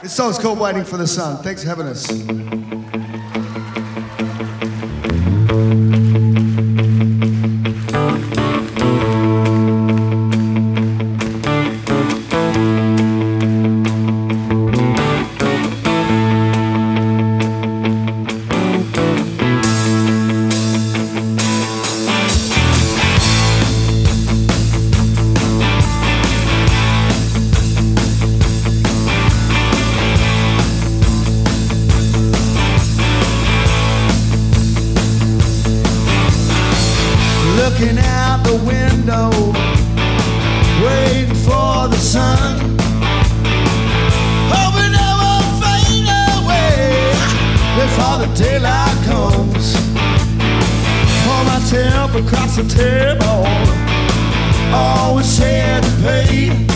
This song's called Waiting for the Sun. Thanks for having us. Looking out the window, waiting for the sun, hoping it won't fade away before the daylight comes. Pour my temp across the table, always had to pay.